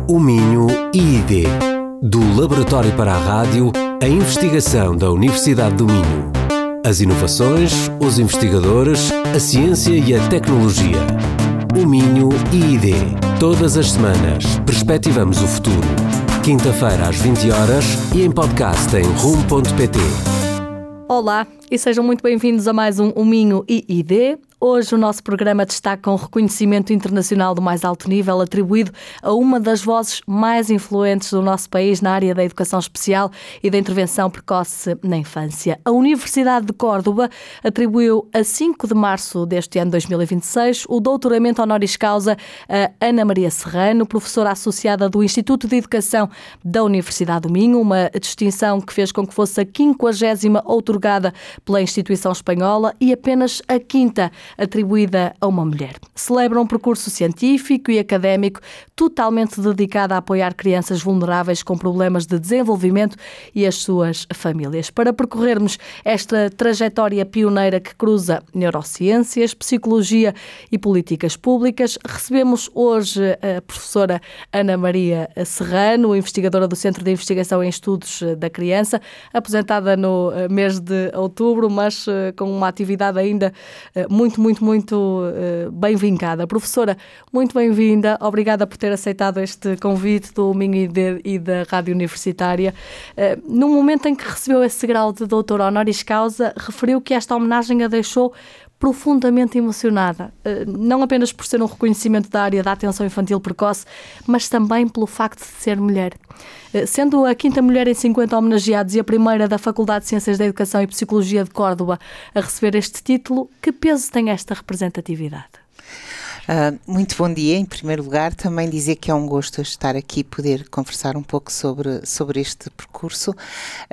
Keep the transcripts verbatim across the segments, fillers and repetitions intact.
O Minho I I D, do Laboratório para a Rádio, a investigação da Universidade do Minho. As inovações, os investigadores, a ciência e a tecnologia. O Minho I I D. Todas as semanas, perspectivamos o futuro. Quinta-feira às vinte horas e em podcast em rum ponto pt. Olá e sejam muito bem-vindos a mais um O Minho I I D. Hoje o nosso programa destaca um reconhecimento internacional do mais alto nível atribuído a uma das vozes mais influentes do nosso país na área da educação especial e da intervenção precoce na infância. A Universidade de Córdoba atribuiu a cinco de março deste ano dois mil e vinte e seis o doutoramento honoris causa a Ana Maria Serrano, professora associada do Instituto de Educação da Universidade do Minho, uma distinção que fez com que fosse a quinquagésima outorgada pela instituição espanhola e apenas a quinta atribuída a uma mulher. Celebra um percurso científico e académico totalmente dedicado a apoiar crianças vulneráveis com problemas de desenvolvimento e as suas famílias. Para percorrermos esta trajetória pioneira que cruza neurociências, psicologia e políticas públicas, recebemos hoje a professora Ana Maria Serrano, investigadora do Centro de Investigação em Estudos da Criança, aposentada no mês de outubro, mas com uma atividade ainda muito muito, muito uh, bem vincada. Professora, muito bem-vinda. Obrigada por ter aceitado este convite do Minho I D e da Rádio Universitária. Uh, no momento em que recebeu esse grau de doutor honoris causa, referiu que esta homenagem a deixou profundamente emocionada, uh, não apenas por ser um reconhecimento da área da atenção infantil precoce, mas também pelo facto de ser mulher. Uh, sendo a quinta mulher em cinquenta homenageados e a primeira da Faculdade de Ciências da Educação e Psicologia de Córdoba a receber este título, que peso tem esta representatividade? Uh, muito bom dia, em primeiro lugar, também dizer que é um gosto estar aqui e poder conversar um pouco sobre, sobre este percurso uh,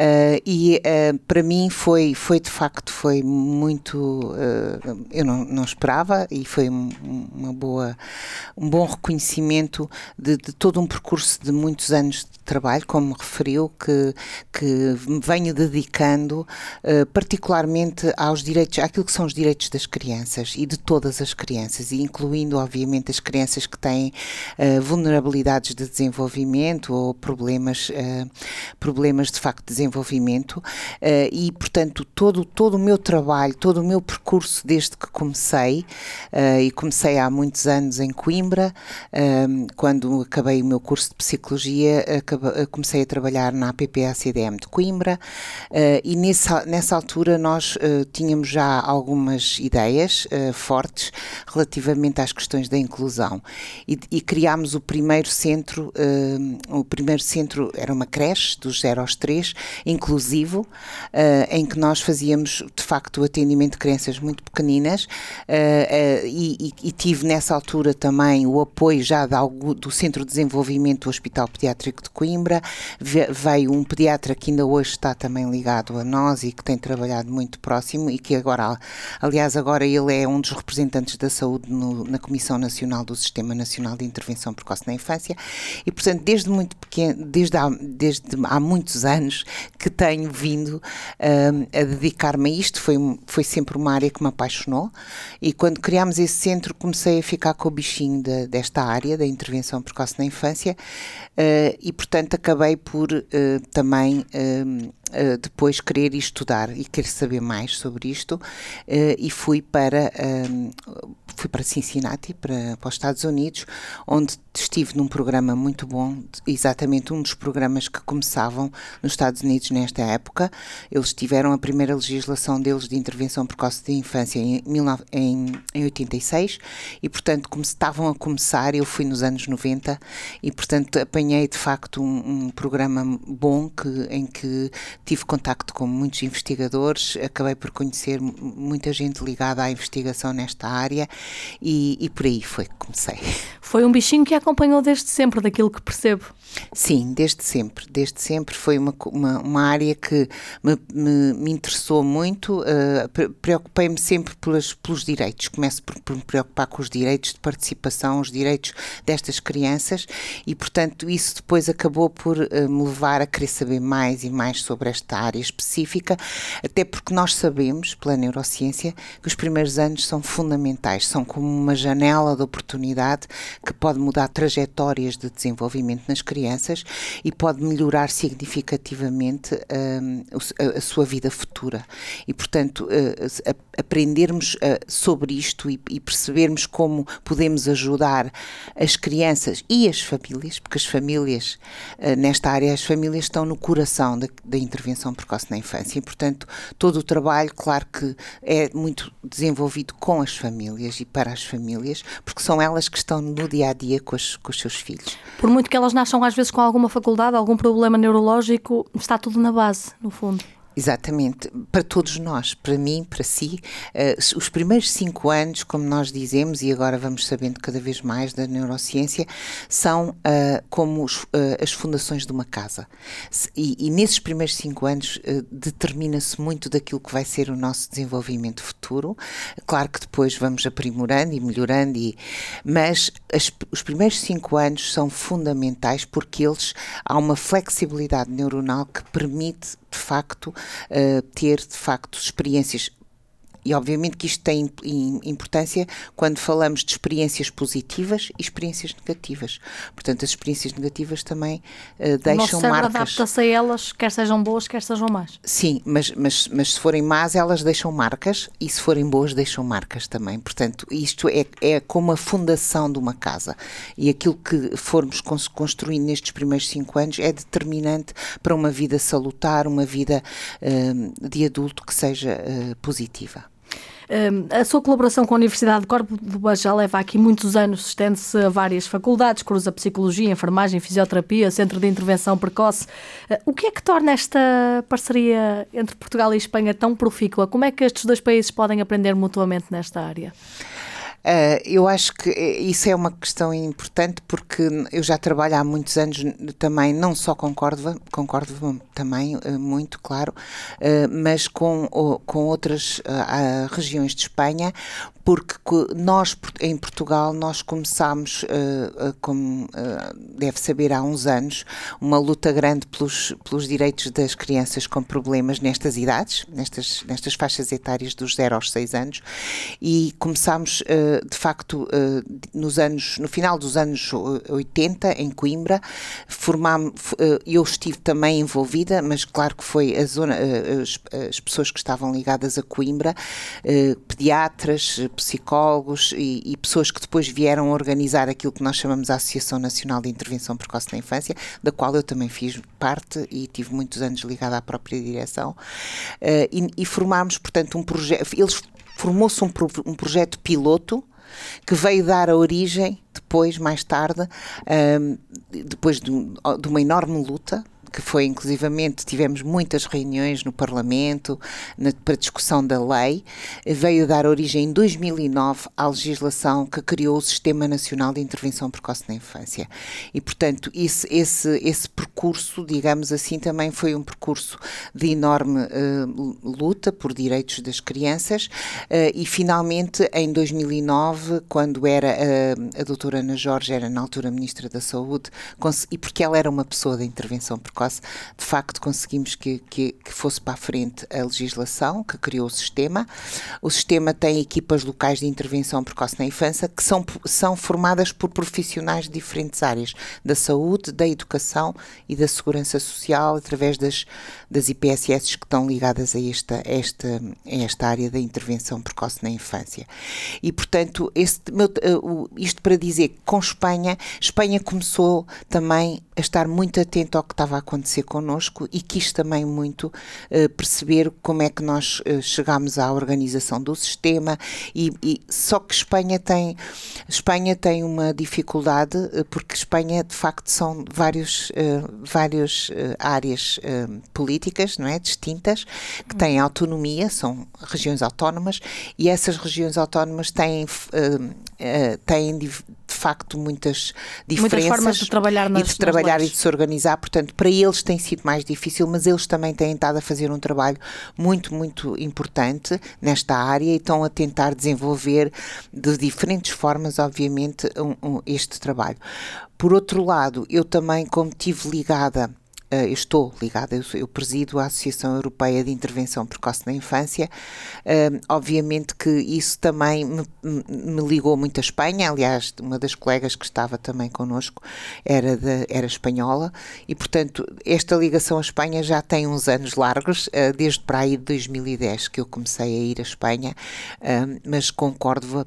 e uh, para mim foi, foi de facto, foi muito, uh, eu não, não esperava e foi uma boa, um bom reconhecimento de, de todo um percurso de muitos anos de trabalho, como referiu, que, que me venho dedicando uh, particularmente aos direitos, àquilo que são os direitos das crianças e de todas as crianças, e incluindo obviamente as crianças que têm uh, vulnerabilidades de desenvolvimento ou problemas, uh, problemas de facto de desenvolvimento uh, e portanto todo, todo o meu trabalho, todo o meu percurso desde que comecei uh, e comecei há muitos anos em Coimbra, uh, quando acabei o meu curso de Psicologia, acabei, comecei a trabalhar na A P P A C D M de Coimbra uh, e nessa, nessa altura nós uh, tínhamos já algumas ideias uh, fortes relativamente às questões da inclusão e, e criámos o primeiro centro, uh, o primeiro centro era uma creche dos zero aos três, inclusivo, uh, em que nós fazíamos de facto o atendimento de crianças muito pequeninas uh, uh, e, e, e tive nessa altura também o apoio já de algo, do Centro de Desenvolvimento do Hospital Pediátrico de Coimbra. Ve, veio um pediatra que ainda hoje está também ligado a nós e que tem trabalhado muito próximo e que agora, aliás agora ele é um dos representantes da saúde no, na Comissão Nacional do Sistema Nacional de Intervenção Precoce na Infância e, portanto, desde muito pequeno, desde há, desde há muitos anos que tenho vindo um, a dedicar-me a isto, foi, foi sempre uma área que me apaixonou e quando criámos esse centro comecei a ficar com o bichinho de, desta área da intervenção precoce na infância uh, e, portanto, acabei por uh, também uh, uh, depois querer estudar e querer saber mais sobre isto uh, e fui para uh, fui para Cincinnati, para, para os Estados Unidos, onde estive num programa muito bom, exatamente um dos programas que começavam nos Estados Unidos nesta época. Eles tiveram a primeira legislação deles de intervenção precoce de infância em, em, em oitenta e seis e, portanto, como estavam a começar, eu fui nos anos noventa e, portanto, apanhei de facto um, um programa bom que, em que tive contacto com muitos investigadores, acabei por conhecer muita gente ligada à investigação nesta área e, e por aí foi que comecei. Foi um bichinho que a acompanhou desde sempre, daquilo que percebo. Sim, desde sempre, desde sempre foi uma, uma, uma área que me, me, me interessou muito, uh, preocupei-me sempre pelas, pelos direitos, começo por, por me preocupar com os direitos de participação, os direitos destas crianças e, portanto, isso depois acabou por uh, me levar a querer saber mais e mais sobre esta área específica, até porque nós sabemos, pela neurociência, que os primeiros anos são fundamentais, são como uma janela de oportunidade que pode mudar trajetórias de desenvolvimento nas crianças e pode melhorar significativamente um, a, a sua vida futura. E, portanto, uh, a, aprendermos uh, sobre isto e, e percebermos como podemos ajudar as crianças e as famílias, porque as famílias, uh, nesta área, as famílias estão no coração da, da intervenção precoce na infância e, portanto, todo o trabalho, claro que é muito desenvolvido com as famílias e para as famílias, porque são elas que estão no dia-a-dia com, as, com os seus filhos. Por muito que elas nasçam às vezes com alguma faculdade, algum problema neurológico, está tudo na base, no fundo. Exatamente, para todos nós, para mim, para si, uh, os primeiros cinco anos, como nós dizemos, e agora vamos sabendo cada vez mais da neurociência, são uh, como os, uh, as fundações de uma casa. E, e nesses primeiros cinco anos uh, determina-se muito daquilo que vai ser o nosso desenvolvimento futuro. Claro que depois vamos aprimorando e melhorando, e, mas as, os primeiros cinco anos são fundamentais porque eles, há uma flexibilidade neuronal que permite de facto, uh, ter de facto experiências, e obviamente que isto tem importância quando falamos de experiências positivas e experiências negativas. Portanto, as experiências negativas também uh, deixam marcas. O nosso cérebro adapta-se a elas, quer sejam boas, quer sejam más. Sim, mas, mas, mas se forem más, elas deixam marcas, e se forem boas, deixam marcas também. Portanto, isto é, é como a fundação de uma casa, e aquilo que formos construindo nestes primeiros cinco anos é determinante para uma vida salutar, uma vida uh, de adulto que seja uh, positiva. A sua colaboração com a Universidade de Córdoba já leva aqui muitos anos, estende-se a várias faculdades, cruza psicologia, enfermagem, fisioterapia, centro de intervenção precoce. O que é que torna esta parceria entre Portugal e Espanha tão profícua? Como é que estes dois países podem aprender mutuamente nesta área? Uh, eu acho que isso é uma questão importante, porque eu já trabalho há muitos anos também, não só com Córdoba, com Córdoba também, uh, muito claro, uh, mas com, uh, com outras uh, uh, regiões de Espanha, porque nós, em Portugal, nós começámos, uh, uh, como uh, deve saber, há uns anos, uma luta grande pelos, pelos direitos das crianças com problemas nestas idades, nestas, nestas faixas etárias dos zero aos seis anos, e começámos, uh, de facto, uh, nos anos, no final dos anos oitenta, em Coimbra, formámos, uh, eu estive também envolvida, mas claro que foi a zona, uh, as, as pessoas que estavam ligadas a Coimbra, uh, pediatras, psicólogos e, e pessoas que depois vieram organizar aquilo que nós chamamos a Associação Nacional de Intervenção Precoce na Infância, da qual eu também fiz parte e tive muitos anos ligada à própria direção, uh, e, e formámos, portanto, um projeto, eles formou-se um, pro, um projeto piloto que veio dar a origem, depois, mais tarde, um, depois de, de uma enorme luta, que foi, inclusivamente, tivemos muitas reuniões no Parlamento na, para discussão da lei, veio dar origem em dois mil e nove à legislação que criou o Sistema Nacional de Intervenção Precoce na Infância. E, portanto, esse, esse, esse percurso, digamos assim, também foi um percurso de enorme uh, luta por direitos das crianças, uh, e, finalmente, em dois mil e nove, quando era uh, a doutora Ana Jorge, era na altura Ministra da Saúde, e porque ela era uma pessoa da intervenção precoce, de facto conseguimos que, que, que fosse para a frente a legislação que criou o sistema. O sistema tem equipas locais de intervenção precoce na infância que são, são formadas por profissionais de diferentes áreas, da saúde, da educação e da segurança social, através das, das I P S S que estão ligadas a esta, esta, a esta área da intervenção precoce na infância. E, portanto, este, meu, isto para dizer que com Espanha, Espanha começou também a estar muito atento ao que estava a acontecer connosco e quis também muito uh, perceber como é que nós uh, chegámos à organização do sistema, e, e só que Espanha tem, Espanha tem uma dificuldade, uh, porque Espanha de facto são vários, uh, várias uh, áreas uh, políticas, não é, distintas, que têm autonomia, são regiões autónomas, e essas regiões autónomas têm, uh, uh, têm de, de facto muitas diferenças, muitas formas de trabalhar nas, e de trabalhar nas e de se organizar. Portanto, para eles tem sido mais difícil, mas eles também têm estado a fazer um trabalho muito, muito importante nesta área e estão a tentar desenvolver de diferentes formas, obviamente, um, um, este trabalho. Por outro lado, eu também, como estive ligada eu estou ligada, eu, eu presido a Associação Europeia de Intervenção Precoce na Infância. Obviamente que isso também me, me ligou muito à Espanha. Aliás, uma das colegas que estava também connosco era, de, era espanhola e, portanto, esta ligação à Espanha já tem uns anos largos, desde para aí de dois mil e dez que eu comecei a ir à Espanha, mas com Córdoba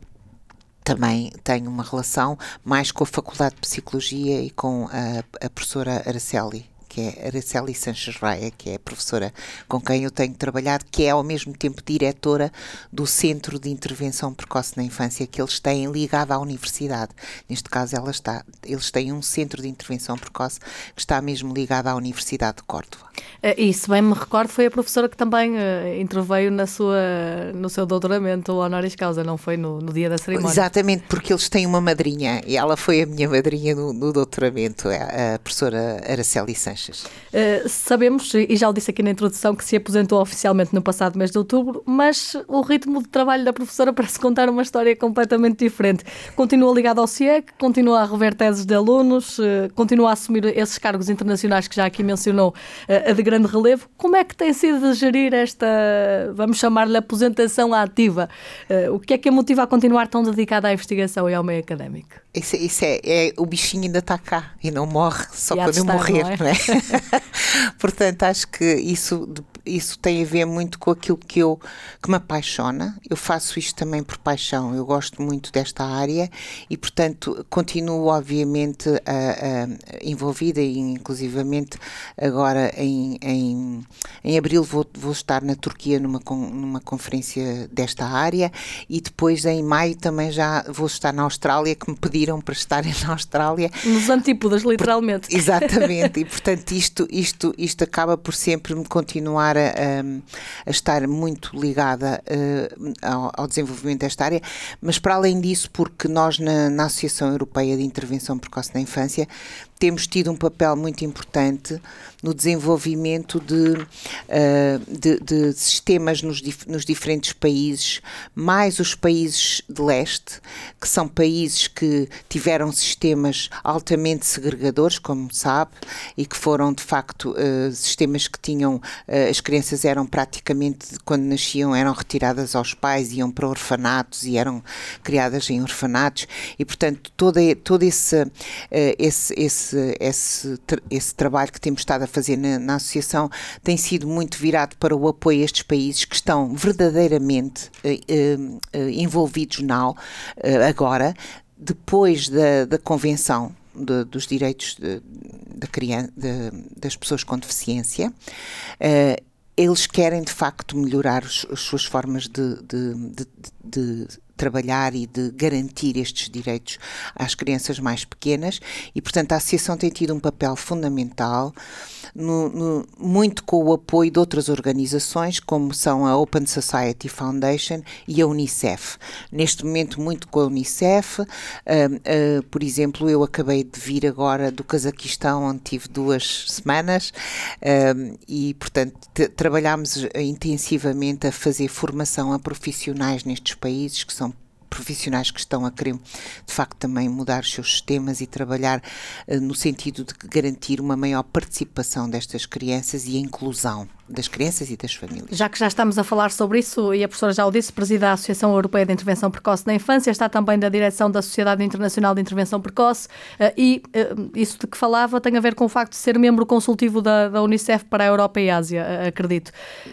também tenho uma relação mais com a Faculdade de Psicologia e com a, a professora Araceli, que é Araceli Sanches Raia, que é a professora com quem eu tenho trabalhado, que é ao mesmo tempo diretora do Centro de Intervenção Precoce na Infância que eles têm ligado à Universidade. Neste caso, ela está, eles têm um Centro de Intervenção Precoce que está mesmo ligado à Universidade de Córdoba. E, se bem me recordo, foi a professora que também uh, interveio na sua, no seu doutoramento honoris causa, não foi no, no dia da cerimónia? Exatamente, porque eles têm uma madrinha e ela foi a minha madrinha no, no doutoramento, a professora Araceli Sanches. Uh, sabemos, e já o disse aqui na introdução, que se aposentou oficialmente no passado mês de outubro, mas o ritmo de trabalho da professora parece contar uma história completamente diferente. Continua ligada ao C I E C, continua a rever teses de alunos, uh, continua a assumir esses cargos internacionais que já aqui mencionou, uh, a de grande relevo. Como é que tem sido de gerir esta, vamos chamar-lhe, aposentação ativa? Uh, o que é que a motiva a continuar tão dedicada à investigação e ao meio académico? Isso, isso é, é, o bichinho ainda está cá e não morre só e quando eu morrer, não é? Não é? Portanto, acho que isso, isso tem a ver muito com aquilo que, eu, que me apaixona. Eu faço isto também por paixão, eu gosto muito desta área e, portanto, continuo obviamente a, a, envolvida e inclusivamente agora em, em, em abril vou, vou estar na Turquia numa, numa conferência desta área e depois em maio também já vou estar na Austrália, que me pediram para estar na Austrália. Nos antípodas, literalmente. Por, exatamente, e portanto isto, isto, isto acaba por sempre me continuar a, a estar muito ligada uh, ao, ao desenvolvimento desta área, mas para além disso, porque nós na, na Associação Europeia de Intervenção Precoce na Infância temos tido um papel muito importante no desenvolvimento de, uh, de, de sistemas nos, dif- nos diferentes países, mais os países de leste, que são países que tiveram sistemas altamente segregadores, como sabe, e que foram de facto uh, sistemas que tinham, uh, as crianças eram praticamente, quando nasciam, eram retiradas aos pais, iam para orfanatos e eram criadas em orfanatos, e portanto todo, todo esse, uh, esse, esse Esse, esse trabalho que temos estado a fazer na, na associação tem sido muito virado para o apoio a estes países que estão verdadeiramente uh, uh, envolvidos na, uh, agora, depois da, da Convenção de, dos Direitos de, de criança, de, das Pessoas com Deficiência. Uh, eles querem de facto melhorar os, as suas formas de, de, de, de, de trabalhar e de garantir estes direitos às crianças mais pequenas e, portanto, a Associação tem tido um papel fundamental, no, no, muito com o apoio de outras organizações, como são a Open Society Foundation e a Unicef. Neste momento, muito com a Unicef. Uh, uh, por exemplo, eu acabei de vir agora do Cazaquistão, onde tive duas semanas uh, e, portanto, t- trabalhámos intensivamente a fazer formação a profissionais nestes países, que são profissionais que estão a querer, de facto, também mudar os seus sistemas e trabalhar uh, no sentido de garantir uma maior participação destas crianças e a inclusão das crianças e das famílias. Já que já estamos a falar sobre isso, e a professora já o disse, preside a Associação Europeia de Intervenção Precoce na Infância, está também na direção da Sociedade Internacional de Intervenção Precoce uh, e uh, isso de que falava tem a ver com o facto de ser membro consultivo da, da Unicef para a Europa e a Ásia, uh, acredito.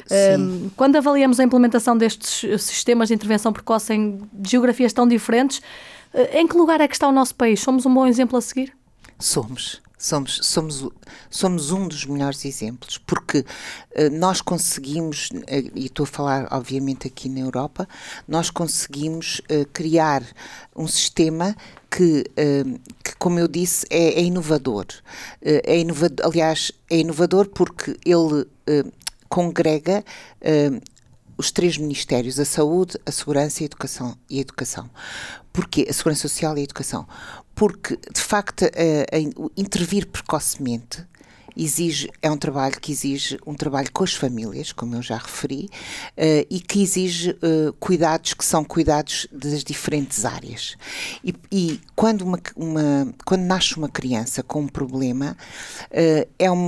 Uh, quando avaliamos a implementação destes sistemas de intervenção precoce em geografias tão diferentes, uh, em que lugar é que está o nosso país? Somos um bom exemplo a seguir? Somos. Somos, somos, somos um dos melhores exemplos, porque uh, nós conseguimos, uh, e estou a falar obviamente aqui na Europa, nós conseguimos uh, criar um sistema que, uh, que, como eu disse, é, é inovador. Uh, é inovador. Aliás, é inovador porque ele uh, congrega uh, os três ministérios, a saúde, a segurança e a educação. E a educação. Porquê? A segurança social e a educação. Porque, de facto, uh, uh, intervir precocemente exige, é um trabalho que exige um trabalho com as famílias, como eu já referi, uh, e que exige uh, cuidados que são cuidados das diferentes áreas. E, e quando, uma, uma, quando nasce uma criança com um problema, uh, é uma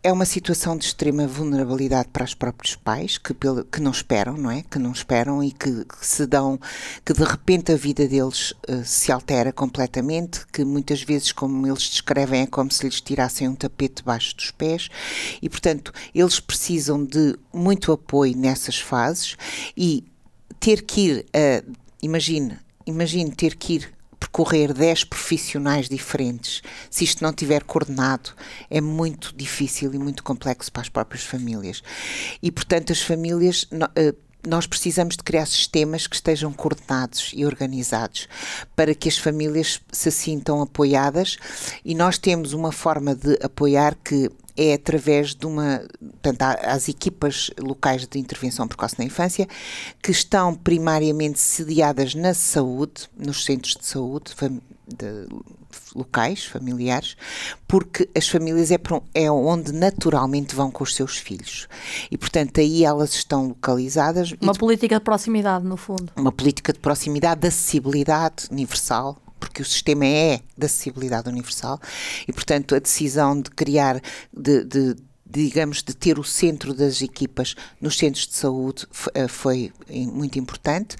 é uma situação de extrema vulnerabilidade para os próprios pais, que, pelo, que não esperam, não é? Que não esperam e que, que se dão, que de repente a vida deles uh, se altera completamente, que muitas vezes, como eles descrevem, é como se lhes tirassem um tapete debaixo dos pés e, portanto, eles precisam de muito apoio nessas fases e ter que ir, uh, imagine, imagine ter que ir percorrer dez profissionais diferentes, se isto não estiver coordenado, é muito difícil e muito complexo para as próprias famílias. E, portanto, as famílias, nós precisamos de criar sistemas que estejam coordenados e organizados para que as famílias se sintam apoiadas, e nós temos uma forma de apoiar que é através de uma, portanto, as equipas locais de intervenção precoce na infância, que estão primariamente sediadas na saúde, nos centros de saúde fam- de, locais, familiares, porque as famílias é, é onde naturalmente vão com os seus filhos. E, portanto, aí elas estão localizadas. Uma e, política de proximidade, no fundo. Uma política de proximidade, de acessibilidade universal, porque o sistema é de acessibilidade universal e, portanto, a decisão de criar, de, de, digamos, de ter o centro das equipas nos centros de saúde foi muito importante.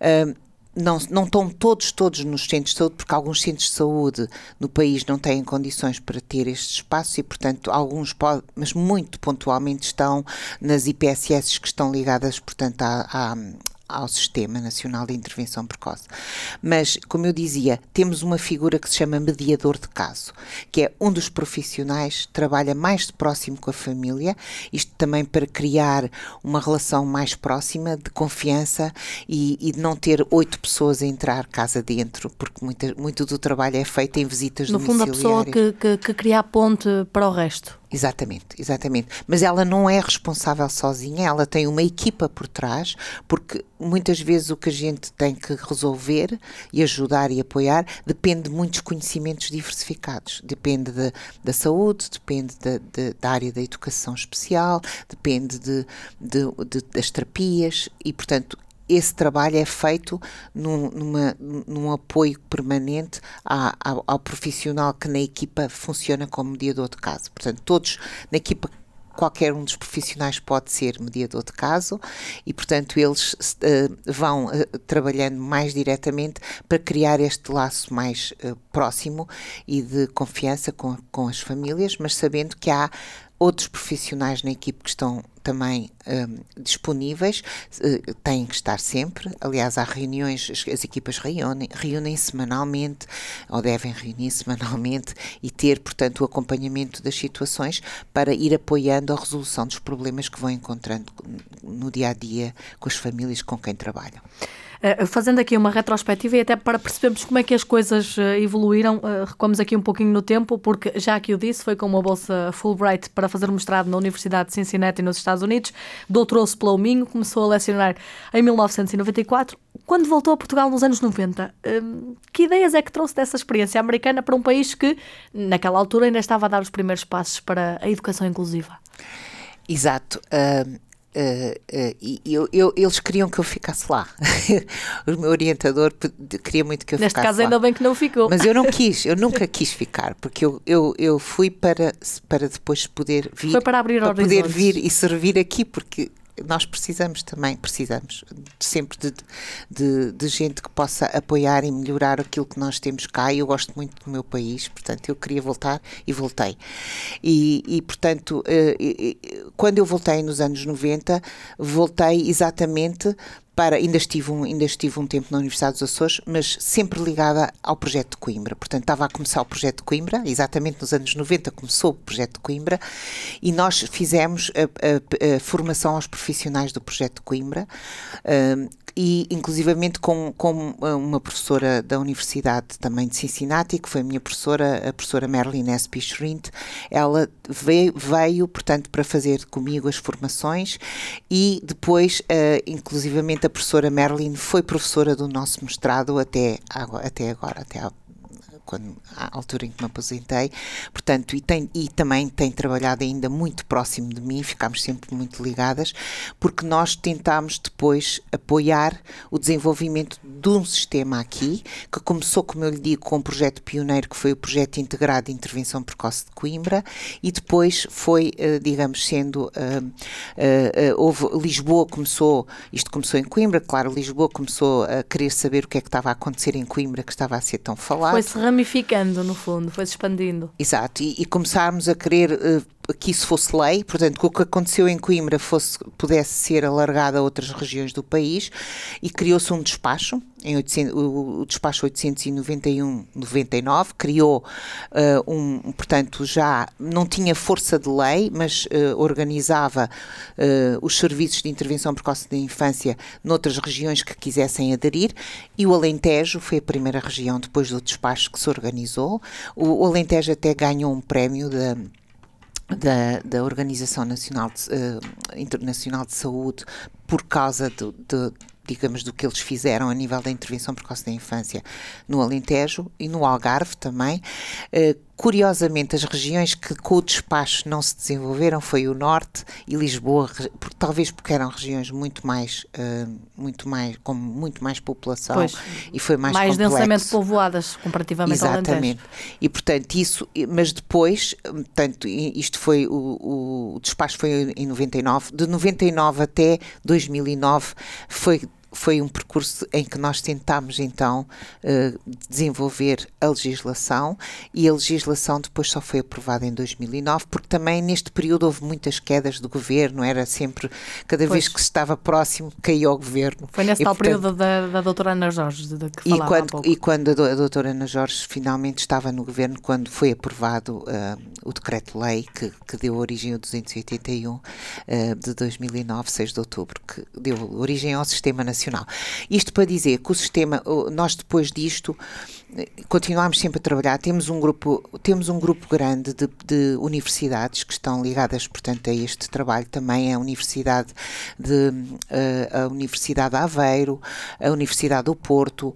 Não, não estão todos, todos nos centros de saúde, porque alguns centros de saúde no país não têm condições para ter estes espaços e, portanto, alguns podem, mas muito pontualmente estão nas I P S S que estão ligadas, portanto, à, à ao Sistema Nacional de Intervenção Precoce. Mas, como eu dizia, temos uma figura que se chama mediador de caso, que é um dos profissionais que trabalha mais de próximo com a família, isto também para criar uma relação mais próxima, de confiança e, e de não ter oito pessoas a entrar casa dentro, porque muita, muito do trabalho é feito em visitas no domiciliares. No fundo, a pessoa que, que, que cria a ponte para o resto. Exatamente, exatamente. Mas ela não é responsável sozinha, ela tem uma equipa por trás, porque muitas vezes o que a gente tem que resolver e ajudar e apoiar depende de muitos conhecimentos diversificados. Depende de, da saúde, depende de, de, da área da educação especial, depende de, de, de, das terapias e, portanto, esse trabalho é feito num, numa, num apoio permanente à, ao, ao profissional que na equipa funciona como mediador de caso. Portanto, todos na equipa, qualquer um dos profissionais pode ser mediador de caso e, portanto, eles uh, vão uh, trabalhando mais diretamente para criar este laço mais uh, próximo e de confiança com, com as famílias, mas sabendo que há outros profissionais na equipe que estão também um, disponíveis, uh, têm que estar sempre. Aliás, há reuniões, as, as equipas reúnem, reúnem semanalmente, ou devem reunir semanalmente e ter, portanto, o acompanhamento das situações para ir apoiando a resolução dos problemas que vão encontrando no dia-a-dia com as famílias com quem trabalham. Uh, fazendo aqui uma retrospectiva e até para percebermos como é que as coisas uh, evoluíram, uh, recuamos aqui um pouquinho no tempo, porque já que eu disse, foi com uma bolsa Fulbright para fazer mestrado na Universidade de Cincinnati, nos Estados Unidos, doutorou-se pelo Minho, começou a lecionar em mil novecentos e noventa e quatro, quando voltou a Portugal nos anos noventa. Uh, que ideias é que trouxe dessa experiência americana para um país que, naquela altura, ainda estava a dar os primeiros passos para a educação inclusiva? Exato. Uh... Uh, uh, e eu, eu, eles queriam que eu ficasse lá. O meu orientador queria muito que eu Neste ficasse caso, lá. ainda bem que não ficou. Mas eu não quis, eu nunca quis ficar, porque eu, eu, eu fui para, para depois poder vir, Foi para abrir para horizontes. poder vir e servir aqui, porque nós precisamos também, precisamos sempre de, de, de gente que possa apoiar e melhorar aquilo que nós temos cá. Eu gosto muito do meu país, portanto eu queria voltar e voltei. E, e portanto, quando eu voltei nos anos noventa, voltei exatamente para, ainda estive, um, ainda estive um tempo na Universidade dos Açores, mas sempre ligada ao projeto de Coimbra. Portanto, estava a começar o projeto de Coimbra, exatamente nos anos noventa começou o projeto de Coimbra, e nós fizemos a, a, a formação aos profissionais do projeto de Coimbra, um, e inclusivamente com, com uma professora da Universidade também de Cincinnati, que foi a minha professora, a professora Marilyn S. Pichurint. Ela veio, veio, portanto, para fazer comigo as formações e depois, uh, inclusivamente, a professora Marilyn foi professora do nosso mestrado até agora, até agora, até há quando, à altura em que me aposentei, portanto, e, tem, e também tem trabalhado ainda muito próximo de mim, ficámos sempre muito ligadas, porque nós tentámos depois apoiar o desenvolvimento de um sistema aqui, que começou, como eu lhe digo, com um projeto pioneiro, que foi o projeto integrado de intervenção precoce de Coimbra, e depois foi, uh, digamos, sendo, uh, uh, uh, houve, Lisboa começou, isto começou em Coimbra, claro, Lisboa começou a querer saber o que é que estava a acontecer em Coimbra, que estava a ser tão falado. Foi-se ramificando, no fundo, foi-se expandindo. Exato, e, e começámos a querer uh, que isso fosse lei, portanto, que o que aconteceu em Coimbra fosse, pudesse ser alargado a outras regiões do país, e criou-se um despacho, em oitocentos, o, o despacho oitocentos e noventa e um noventa e nove, criou uh, um, portanto, já não tinha força de lei, mas uh, organizava uh, os serviços de intervenção precoce da infância noutras regiões que quisessem aderir, e o Alentejo foi a primeira região, depois do despacho, que se organizou. O, o Alentejo até ganhou um prémio da Da, da Organização Nacional de, uh, Internacional de Saúde por causa de, de, digamos, do que eles fizeram a nível da intervenção precoce da infância no Alentejo e no Algarve também. Uh, curiosamente, as regiões que com o despacho não se desenvolveram foi o Norte e Lisboa, porque, talvez porque eram regiões muito mais, uh, muito mais, com muito mais população, pois, e foi mais mais complexo. densamente povoadas comparativamente ao Alentejo. Exatamente. E, portanto, isso, mas depois, portanto, isto foi, o, o despacho foi em noventa e nove, de noventa e nove até dois mil e nove foi foi um percurso em que nós tentámos então uh, desenvolver a legislação, e a legislação depois só foi aprovada em dois mil e nove, porque também neste período houve muitas quedas do governo, era sempre, cada pois. vez que se estava próximo, caía o governo. Foi nesse e, tal portanto, período da, da doutora Ana Jorge, de, de que falava e quando, há pouco. E quando a, do, a doutora Ana Jorge finalmente estava no governo, quando foi aprovado uh, o decreto-lei que, que deu origem ao duzentos e oitenta e um uh, de dois mil e nove, seis de outubro, que deu origem ao Sistema Nacional. Isto para dizer que o sistema, nós depois disto continuamos sempre a trabalhar, temos um grupo, temos um grupo grande de, de universidades que estão ligadas, portanto, a este trabalho também, a Universidade de, a Universidade de Aveiro, a Universidade do Porto,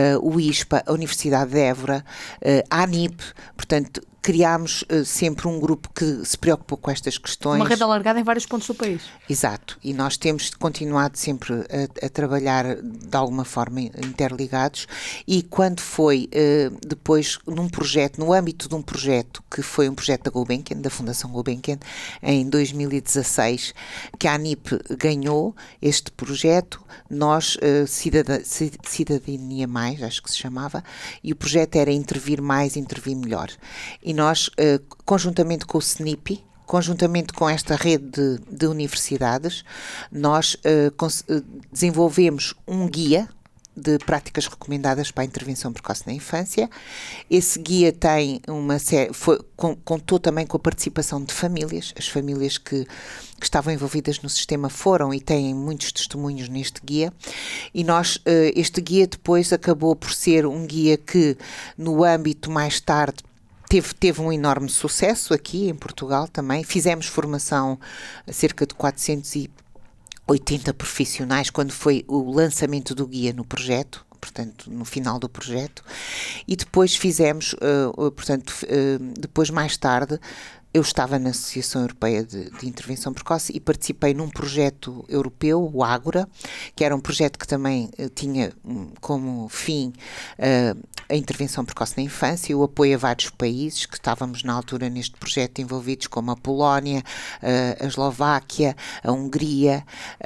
o ISPA, a Universidade de Évora, a ANIP, portanto, criámos uh, sempre um grupo que se preocupou com estas questões. Uma rede alargada em vários pontos do país. Exato, e nós temos continuado sempre a, a trabalhar de alguma forma interligados, e quando foi uh, depois num projeto, no âmbito de um projeto que foi um projeto da Gulbenkian, da Fundação Gulbenkian, em dois mil e dezasseis, que a ANIP ganhou este projeto, nós, uh, Cidadania, Cidadania Mais, acho que se chamava, e o projeto era intervir mais, intervir melhor. E nós, uh, conjuntamente com o S N I P, conjuntamente com esta rede de, de universidades, nós uh, cons- uh, desenvolvemos um guia de práticas recomendadas para a intervenção precoce na infância. Esse guia tem uma série, foi, com, contou também com a participação de famílias. As famílias que, que estavam envolvidas no sistema foram e têm muitos testemunhos neste guia. E nós, uh, este guia depois acabou por ser um guia que, no âmbito mais tarde, Teve, teve um enorme sucesso aqui em Portugal também. Fizemos formação a cerca de quatrocentos e oitenta profissionais quando foi o lançamento do guia no projeto, portanto, no final do projeto. E depois fizemos, uh, portanto, uh, depois mais tarde, eu estava na Associação Europeia de, de Intervenção Precoce e participei num projeto europeu, o Ágora, que era um projeto que também uh, tinha um, como fim uh, a intervenção precoce na infância, o apoio a vários países que estávamos na altura neste projeto envolvidos, como a Polónia, uh, a Eslováquia, a Hungria,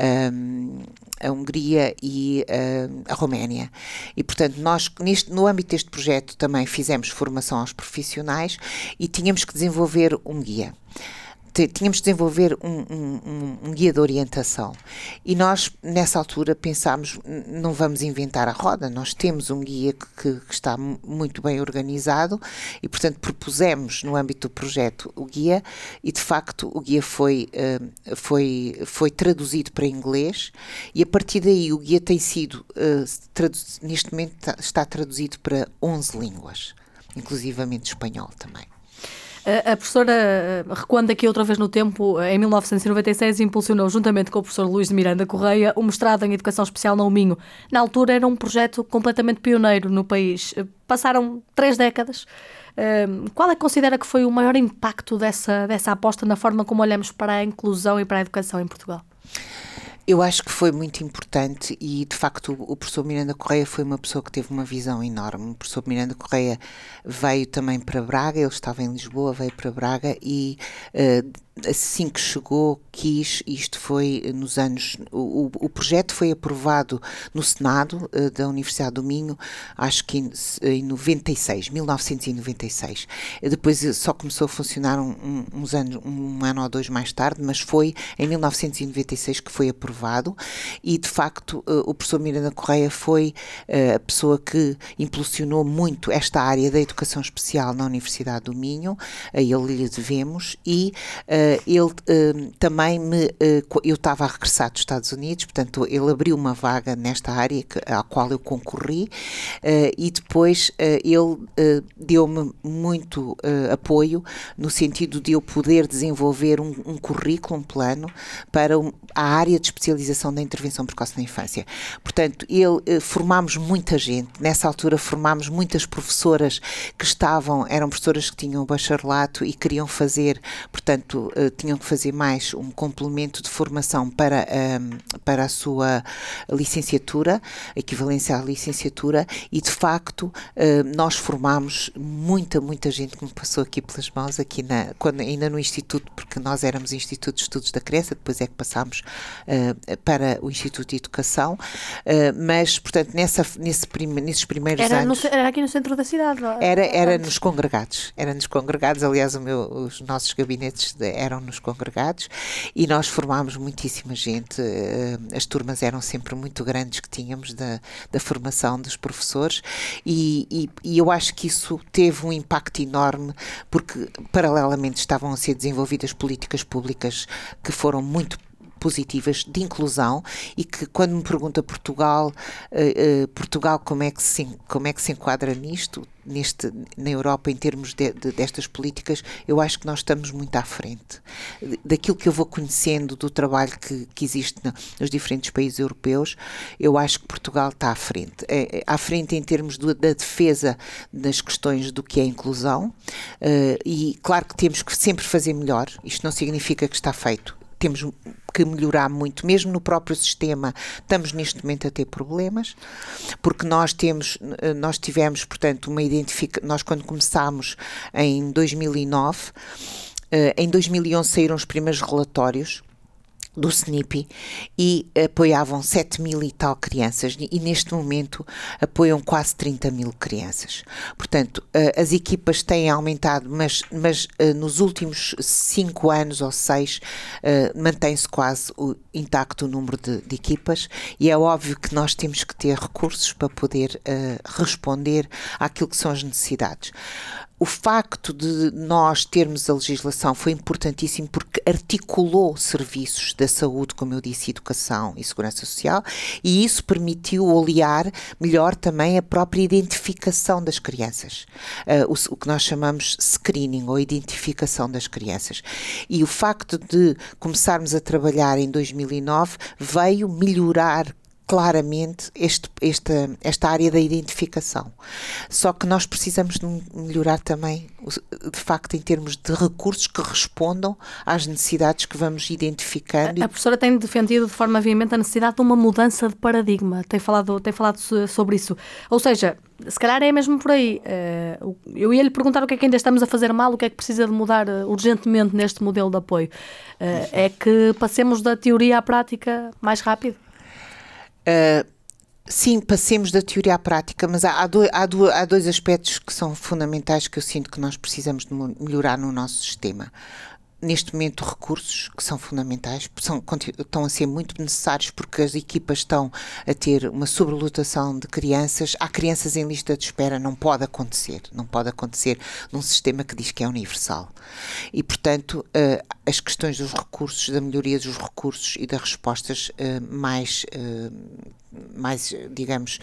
um, a Hungria e uh, a Roménia. E, portanto, nós, neste, no âmbito deste projeto, também fizemos formação aos profissionais e tínhamos que desenvolver um guia. Tínhamos de desenvolver um, um, um guia de orientação. E nós, nessa altura, pensámos, não vamos inventar a roda, nós temos um guia que, que está muito bem organizado e, portanto, propusemos no âmbito do projeto o guia e, de facto, o guia foi, uh, foi, foi traduzido para inglês e, a partir daí, o guia tem sido, uh, tradu- neste momento, está traduzido para onze línguas, inclusivamente espanhol também. A professora, recuando aqui outra vez no tempo, em mil novecentos e noventa e seis impulsionou, juntamente com o professor Luís de Miranda Correia, o mestrado em Educação Especial no Minho. Na altura era um projeto completamente pioneiro no país. Passaram três décadas. Qual é que considera que foi o maior impacto dessa, dessa aposta na forma como olhamos para a inclusão e para a educação em Portugal? Eu acho que foi muito importante e, de facto, o professor Miranda Correia foi uma pessoa que teve uma visão enorme. O professor Miranda Correia veio também para Braga, ele estava em Lisboa, veio para Braga e uh, assim que chegou quis, isto foi nos anos, o, o projeto foi aprovado no Senado uh, da Universidade do Minho, acho que em, em noventa e seis, mil novecentos e noventa e seis. Depois só começou a funcionar um, um, uns anos, um ano ou dois mais tarde, mas foi em mil novecentos e noventa e seis que foi aprovado e, de facto, uh, o professor Miranda Correia foi uh, a pessoa que impulsionou muito esta área da educação especial na Universidade do Minho, a ele lhe devemos, e uh, ele uh, também me, uh, eu estava a regressar dos Estados Unidos, portanto ele abriu uma vaga nesta área que, à qual eu concorri uh, e depois uh, ele uh, deu-me muito uh, apoio no sentido de eu poder desenvolver um, um currículo, um plano para um, a área de especialização da intervenção precoce na infância. Portanto, ele, uh, formámos muita gente, nessa altura formámos muitas professoras que estavam, eram professoras que tinham bacharelato e queriam fazer, portanto, uh, tinham que fazer mais um complemento de formação para, um, para a sua licenciatura, equivalência à licenciatura, e de facto uh, nós formámos muita, muita gente que me passou aqui pelas mãos, aqui na, quando, ainda no Instituto, porque nós éramos Instituto de Estudos da Criança, depois é que passámos uh, para o Instituto de Educação, uh, mas, portanto, nessa, nesse prime, nesses primeiros era anos... No, era aqui no centro da cidade, não é? Era, era nos congregados, era nos congregados, aliás, o meu, os nossos gabinetes de, eram nos congregados e nós formámos muitíssima gente, uh, as turmas eram sempre muito grandes que tínhamos da, da formação dos professores e, e, e eu acho que isso teve um impacto enorme porque paralelamente estavam a ser desenvolvidas políticas públicas que foram muito positivas de inclusão e que quando me pergunta Portugal, uh, uh, Portugal como é que se, como é que se enquadra nisto, neste, na Europa em termos de, de, destas políticas, eu acho que nós estamos muito à frente. Daquilo que eu vou conhecendo do trabalho que, que existe no, nos diferentes países europeus, eu acho que Portugal está à frente. É, à frente em termos do, da defesa das questões do que é inclusão uh, e claro que temos que sempre fazer melhor, isto não significa que está feito. Temos que melhorar muito, mesmo no próprio sistema, estamos neste momento a ter problemas, porque nós temos, nós tivemos, portanto, uma identificação, nós quando começámos em dois mil e nove, em dois mil e onze saíram os primeiros relatórios do S N I P e apoiavam sete mil e tal crianças e neste momento apoiam quase trinta mil crianças. Portanto, as equipas têm aumentado, mas, mas nos últimos cinco anos ou seis mantém-se quase o, intacto o número de, de equipas e é óbvio que nós temos que ter recursos para poder uh, responder àquilo que são as necessidades. O facto de nós termos a legislação foi importantíssimo porque articulou serviços da saúde, como eu disse, educação e segurança social, e isso permitiu olear melhor também a própria identificação das crianças, uh, o, o que nós chamamos screening ou identificação das crianças. E o facto de começarmos a trabalhar em dois mil e nove veio melhorar claramente este, esta, esta área da identificação. Só que nós precisamos de melhorar também, de facto, em termos de recursos que respondam às necessidades que vamos identificando. A, a professora tem defendido de forma veemente a necessidade de uma mudança de paradigma. Tem falado, tem falado sobre isso. Ou seja, se calhar é mesmo por aí. Eu ia lhe perguntar o que é que ainda estamos a fazer mal, o que é que precisa de mudar urgentemente neste modelo de apoio. É que passemos da teoria à prática mais rápido? Uh, sim, passemos da teoria à prática, mas há, há, do, há, do, há dois aspectos que são fundamentais que eu sinto que nós precisamos de melhorar no nosso sistema. Neste momento, recursos que são fundamentais, são, estão a ser muito necessários porque as equipas estão a ter uma sobrelotação de crianças. Há crianças em lista de espera, não pode acontecer, não pode acontecer num sistema que diz que é universal. E, portanto, uh, as questões dos recursos, da melhoria dos recursos e das respostas uh, mais... Uh, mais, digamos,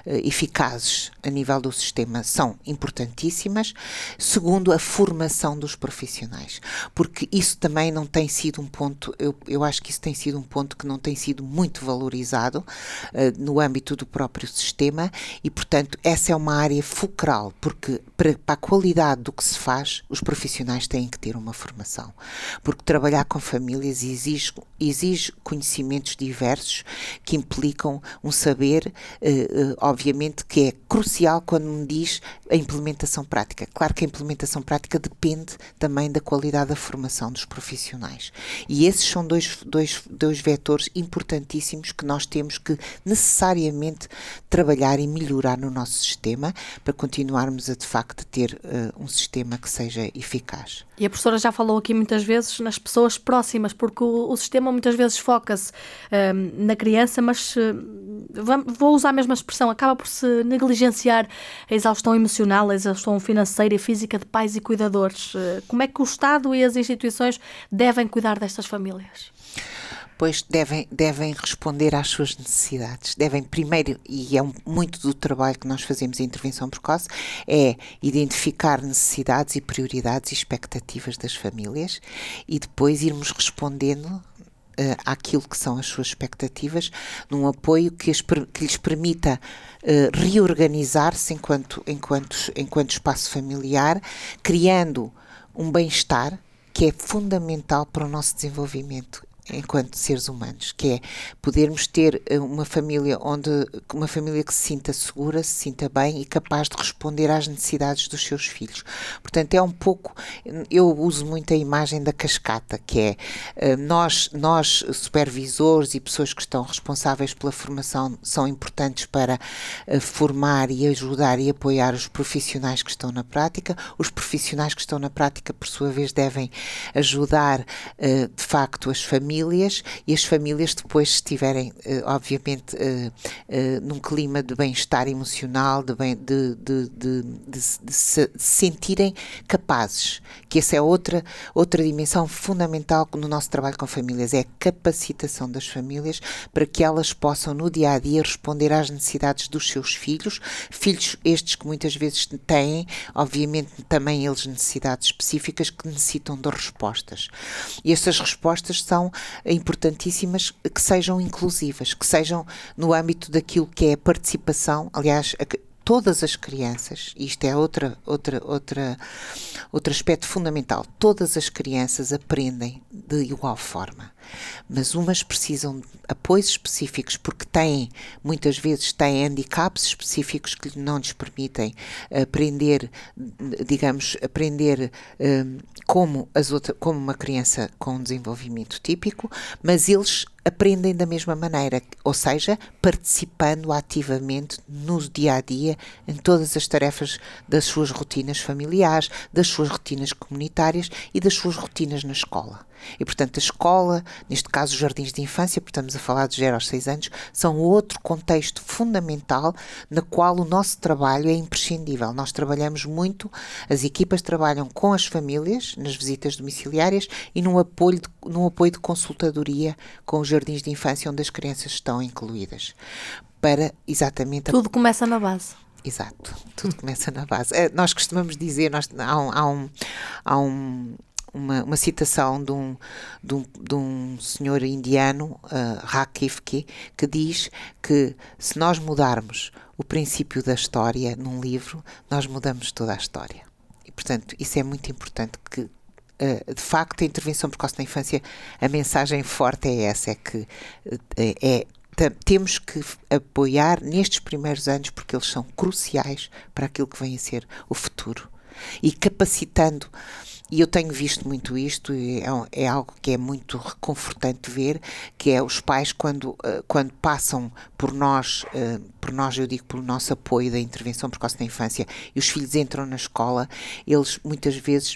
eficazes a nível do sistema são importantíssimas. Segundo, a formação dos profissionais, porque isso também não tem sido um ponto, eu, eu acho que isso tem sido um ponto que não tem sido muito valorizado uh, no âmbito do próprio sistema e, portanto, essa é uma área fulcral, porque para, para a qualidade do que se faz, os profissionais têm que ter uma formação, porque trabalhar com famílias exige, exige conhecimentos diversos que implicam um saber, uh, uh, obviamente, que é crucial quando me diz a implementação prática. Claro que a implementação prática depende também da qualidade da formação dos profissionais. E esses são dois, dois, dois vetores importantíssimos que nós temos que necessariamente trabalhar e melhorar no nosso sistema para continuarmos a, de facto, ter uh, um sistema que seja eficaz. E a professora já falou aqui muitas vezes nas pessoas próximas, porque o, o sistema muitas vezes foca-se um, na criança, mas uh, vou usar a mesma expressão, acaba por se negligenciar a exaustão emocional, a exaustão financeira e física de pais e cuidadores. Uh, como é que o Estado e as instituições devem cuidar destas famílias? Pois devem, devem responder às suas necessidades. Devem primeiro, e é um, muito do trabalho que nós fazemos em intervenção precoce, é identificar necessidades e prioridades e expectativas das famílias e depois irmos respondendo uh, àquilo que são as suas expectativas, num apoio que, as, que lhes permita uh, reorganizar-se enquanto, enquanto, enquanto espaço familiar, criando um bem-estar que é fundamental para o nosso desenvolvimento enquanto seres humanos, que é podermos ter uma família onde, uma família que se sinta segura, se sinta bem e capaz de responder às necessidades dos seus filhos. Portanto, é um pouco, eu uso muito a imagem da cascata, que é, nós, nós supervisores e pessoas que estão responsáveis pela formação são importantes para formar e ajudar e apoiar os profissionais que estão na prática. Os profissionais que estão na prática, por sua vez, devem ajudar, de facto, as famílias e as famílias depois, se estiverem, uh, obviamente, uh, uh, num clima de bem-estar emocional, de, bem, de, de, de, de, de se sentirem capazes, que essa é outra, outra dimensão fundamental no nosso trabalho com famílias, é a capacitação das famílias para que elas possam, no dia-a-dia, responder às necessidades dos seus filhos, filhos estes que muitas vezes têm, obviamente, também eles necessidades específicas que necessitam de respostas. E essas respostas são importantíssimas, que sejam inclusivas, que sejam no âmbito daquilo que é a participação. Aliás, a, todas as crianças, e isto é outra, outra, outra, outro aspecto fundamental, todas as crianças aprendem de igual forma, mas umas precisam de apoios específicos porque têm, muitas vezes têm handicaps específicos que não lhes permitem aprender, digamos, aprender um, como, as outra, como uma criança com um desenvolvimento típico, mas eles aprendem da mesma maneira, ou seja, participando ativamente no dia-a-dia, em todas as tarefas das suas rotinas familiares, das suas rotinas comunitárias e das suas rotinas na escola. E, portanto, a escola, neste caso os jardins de infância, porque estamos a falar de zero aos seis anos, são outro contexto fundamental na qual o nosso trabalho é imprescindível. Nós trabalhamos muito, as equipas trabalham com as famílias, nas visitas domiciliárias e num apoio de, num apoio de consultadoria com os jardins de infância onde as crianças estão incluídas. Para exatamente... Tudo a... começa na base. Exato, tudo começa na base. É, nós costumamos dizer, nós, há um... Há um, há um Uma, uma citação de um, de um, de um senhor indiano, uh, Rakifke, que diz que se nós mudarmos o princípio da história num livro, nós mudamos toda a história. E, portanto, isso é muito importante, que, uh, de facto, a intervenção precoce na infância, a mensagem forte é essa, é que uh, é... temos que apoiar nestes primeiros anos porque eles são cruciais para aquilo que vem a ser o futuro. E capacitando, e eu tenho visto muito isto, e é, é algo que é muito reconfortante ver, que é os pais quando, uh, quando passam por nós, uh, por nós eu digo pelo nosso apoio da intervenção precoce na infância, e os filhos entram na escola, eles muitas vezes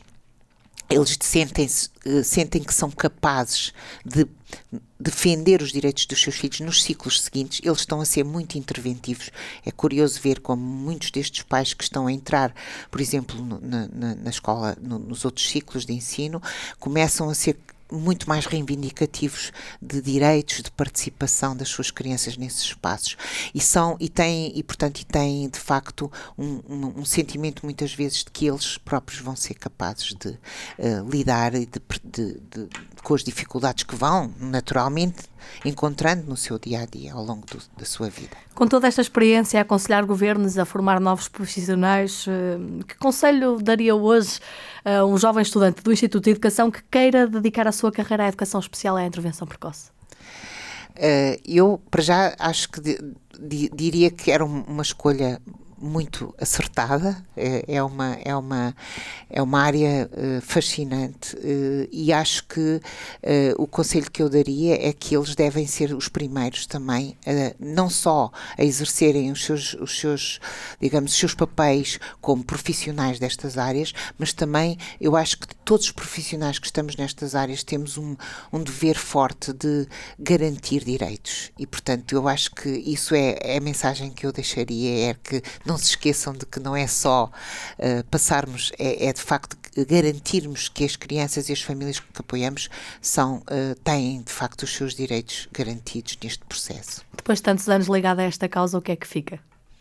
eles sentem-se, uh, sentem que são capazes de defender os direitos dos seus filhos nos ciclos seguintes, eles estão a ser muito interventivos. É curioso ver como muitos destes pais que estão a entrar, por exemplo, no, na, na escola, no, nos outros ciclos de ensino, começam a ser muito mais reivindicativos de direitos, de participação das suas crianças nesses espaços. E são, e têm, e portanto, e têm de facto um, um, um sentimento muitas vezes de que eles próprios vão ser capazes de uh, lidar e de, de, de, com as dificuldades que vão naturalmente encontrando no seu dia-a-dia ao longo do, da sua vida. Com toda esta experiência a aconselhar governos a formar novos profissionais, que conselho daria hoje a um jovem estudante do Instituto de Educação que queira dedicar a sua carreira à educação especial e à intervenção precoce? Uh, eu, para já, acho que de, de, diria que era uma escolha muito acertada, é, é, uma, é, uma, é uma área uh, fascinante uh, e acho que uh, o conselho que eu daria é que eles devem ser os primeiros também, uh, não só a exercerem os seus, os seus, digamos, os seus papéis como profissionais destas áreas, mas também eu acho que todos os profissionais que estamos nestas áreas temos um, um dever forte de garantir direitos e, portanto, eu acho que isso é, é a mensagem que eu deixaria, é que não se esqueçam de que não é só uh, passarmos, é, é de facto garantirmos que as crianças e as famílias que apoiamos são, uh, têm de facto os seus direitos garantidos neste processo. Depois de tantos anos ligado a esta causa, o que é que fica?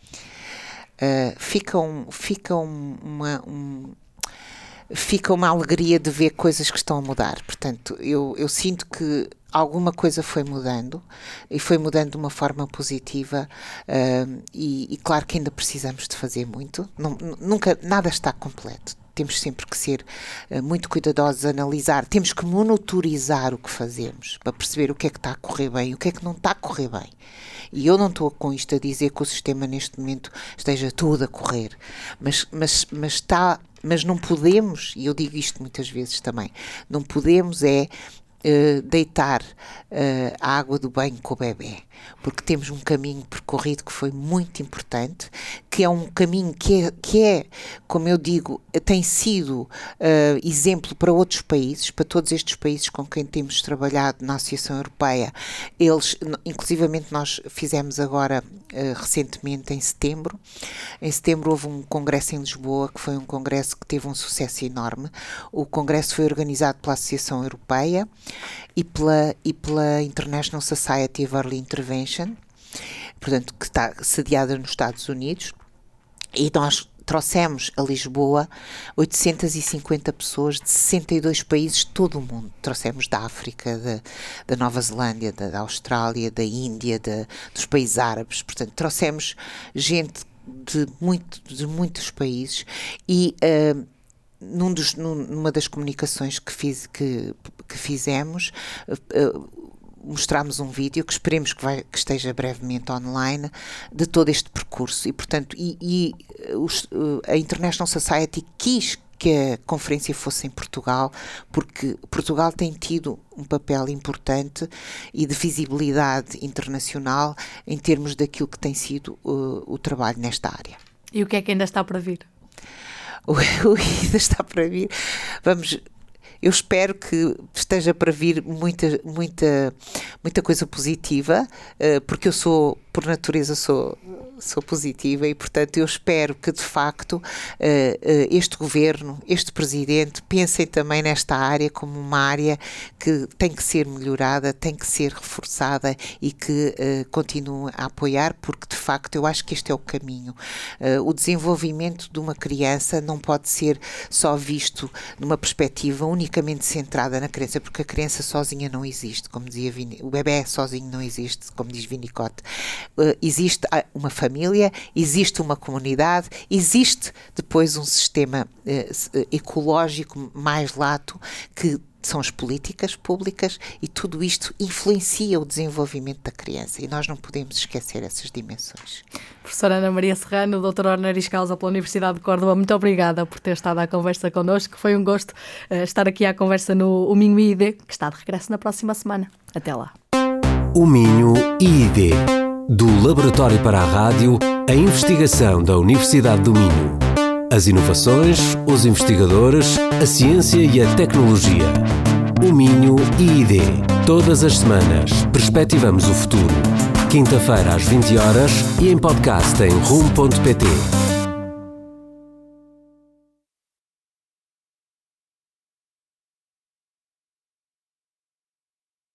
Uh, fica um, fica um, uma... Um, fica uma alegria de ver coisas que estão a mudar. Portanto, eu, eu sinto que alguma coisa foi mudando e foi mudando de uma forma positiva uh, e, e claro que ainda precisamos de fazer muito. Não, nunca, nada está completo. Temos sempre que ser uh, muito cuidadosos, analisar, temos que monitorizar o que fazemos para perceber o que é que está a correr bem e o que é que não está a correr bem. E eu não estou com isto a dizer que o sistema neste momento esteja tudo a correr, mas, mas, mas, está, mas não podemos, e eu digo isto muitas vezes também, não podemos é Uh, deitar uh, a água do banho com o bebê, porque temos um caminho percorrido que foi muito importante, que é um caminho que é, que é como eu digo, tem sido uh, exemplo para outros países, para todos estes países com quem temos trabalhado na Associação Europeia. Eles, inclusivamente nós fizemos agora uh, recentemente em setembro, em setembro houve um congresso em Lisboa, que foi um congresso que teve um sucesso enorme. O congresso foi organizado pela Associação Europeia e pela, e pela International Society of Early Intervention, portanto, que está sediada nos Estados Unidos, e nós trouxemos a Lisboa oitocentas e cinquenta pessoas de sessenta e dois países de todo o mundo. Trouxemos da África, da, da Nova Zelândia, da, da Austrália, da Índia, da, dos países árabes, portanto, trouxemos gente de, muito, de muitos países e uh, Num dos, numa das comunicações que, fiz, que, que fizemos, uh, mostramos um vídeo que esperemos que, vai, que esteja brevemente online de todo este percurso e, portanto, e, e os, uh, a International Society quis que a conferência fosse em Portugal, porque Portugal tem tido um papel importante e de visibilidade internacional em termos daquilo que tem sido uh, o trabalho nesta área. E o que é que ainda está para vir? O ainda está para vir. Vamos, eu espero que esteja para vir muita, muita, muita coisa positiva, porque eu sou, por natureza, sou, sou positiva e, portanto, eu espero que, de facto, este governo, este presidente, pensem também nesta área como uma área que tem que ser melhorada, tem que ser reforçada e que continue a apoiar, porque, de facto, eu acho que este é o caminho. O desenvolvimento de uma criança não pode ser só visto numa perspectiva unicamente centrada na criança, porque a criança sozinha não existe, como dizia Vini, o bebé sozinho não existe, como diz Winnicott. Uh, existe uma família, existe uma comunidade, existe depois um sistema uh, ecológico mais lato que são as políticas públicas e tudo isto influencia o desenvolvimento da criança e nós não podemos esquecer essas dimensões. Professora Ana Maria Serrano, doutora honoris causa pela Universidade de Córdoba, muito obrigada por ter estado à conversa connosco. Foi um gosto uh, estar aqui à conversa no O Minho I I D, que está de regresso na próxima semana. Até lá. O Minho I I D, do Laboratório para a Rádio, a investigação da Universidade do Minho. As inovações, os investigadores, a ciência e a tecnologia. O Minho I I D. Todas as semanas, perspectivamos o futuro. Quinta-feira às vinte horas e em podcast em rum ponto pt.